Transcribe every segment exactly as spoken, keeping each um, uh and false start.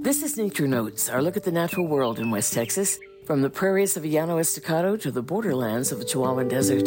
This is Nature Notes, our look at the natural world in West Texas, from the prairies of Llano Estacado to the borderlands of the Chihuahuan Desert.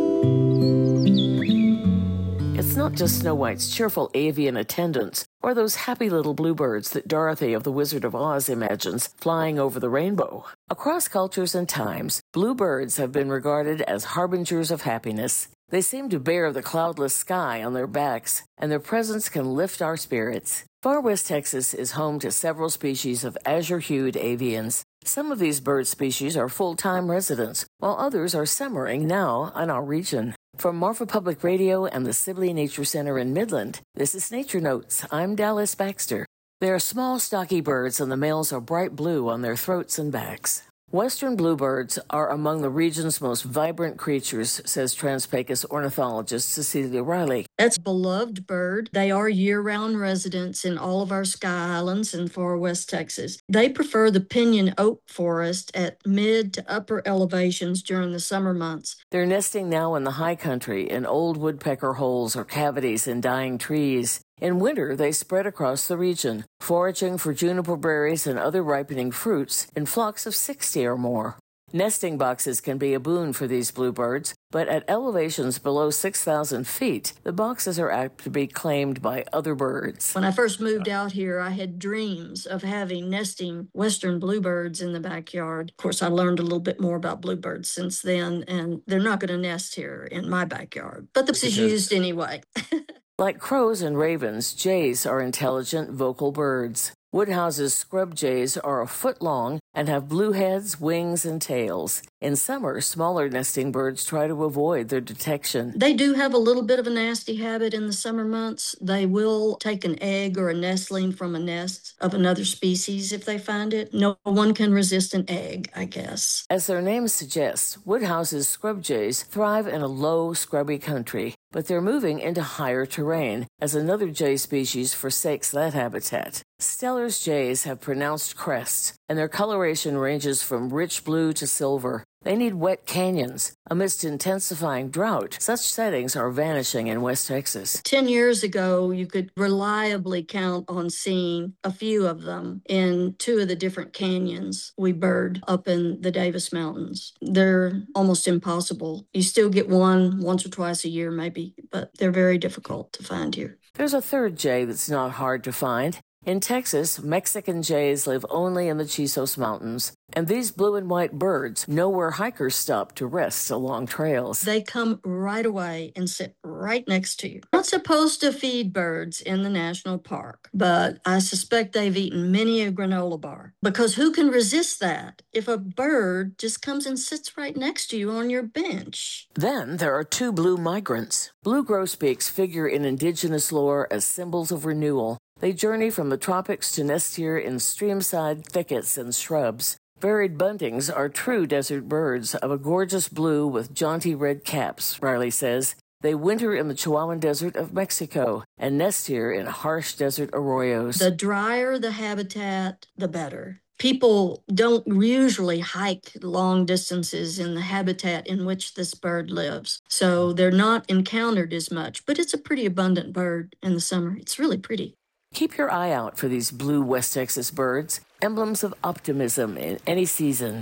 It's not just Snow White's cheerful avian attendants or those happy little bluebirds that Dorothy of the Wizard of Oz imagines flying over the rainbow. Across cultures and times, bluebirds have been regarded as harbingers of happiness. They seem to bear the cloudless sky on their backs, and their presence can lift our spirits. Far West Texas is home to several species of azure-hued avians. Some of these bird species are full-time residents, while others are summering now in our region. From Marfa Public Radio and the Sibley Nature Center in Midland, this is Nature Notes. I'm Dallas Baxter. They are small, stocky birds, and the males are bright blue on their throats and backs. Western bluebirds are among the region's most vibrant creatures, says Trans-Pecos ornithologist Cecilia Riley. That's a beloved bird. They are year-round residents in all of our sky islands in far west Texas. They prefer the pinyon oak forest at mid to upper elevations during the summer months. They're nesting now in the high country in old woodpecker holes or cavities in dying trees. In winter, they spread across the region, foraging for juniper berries and other ripening fruits in flocks of sixty or more. Nesting boxes can be a boon for these bluebirds, but at elevations below six thousand feet, the boxes are apt to be claimed by other birds. When I first moved out here, I had dreams of having nesting western bluebirds in the backyard. Of course, I learned a little bit more about bluebirds since then, and they're not going to nest here in my backyard. But this is used anyway. Like crows and ravens, jays are intelligent, vocal birds. Woodhouse's scrub jays are a foot long and have blue heads, wings, and tails. In summer, smaller nesting birds try to avoid their detection. They do have a little bit of a nasty habit in the summer months. They will take an egg or a nestling from a nest of another species if they find it. No one can resist an egg, I guess. As their name suggests, Woodhouse's scrub jays thrive in a low, scrubby country, but they're moving into higher terrain as another jay species forsakes that habitat. Steller's jays have pronounced crests, and their coloration ranges from rich blue to silver. They need wet canyons. Amidst intensifying drought, such settings are vanishing in West Texas. Ten years ago, you could reliably count on seeing a few of them in two of the different canyons we bird up in the Davis Mountains. They're almost impossible. You still get one once or twice a year, maybe, but they're very difficult to find here. There's a third jay that's not hard to find. In Texas, Mexican jays live only in the Chisos Mountains, and these blue and white birds know where hikers stop to rest along trails. They come right away and sit right next to you. You're not supposed to feed birds in the national park, but I suspect they've eaten many a granola bar, because who can resist that if a bird just comes and sits right next to you on your bench? Then there are two blue migrants. Blue grosbeaks figure in indigenous lore as symbols of renewal. They journey from the tropics to nest here in streamside thickets and shrubs. Varied buntings are true desert birds of a gorgeous blue with jaunty red caps, Riley says. They winter in the Chihuahuan Desert of Mexico and nest here in harsh desert arroyos. The drier the habitat, the better. People don't usually hike long distances in the habitat in which this bird lives, so they're not encountered as much, but it's a pretty abundant bird in the summer. It's really pretty. Keep your eye out for these blue West Texas birds, emblems of optimism in any season.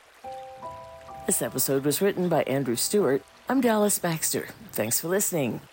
This episode was written by Andrew Stewart. I'm Dallas Baxter. Thanks for listening.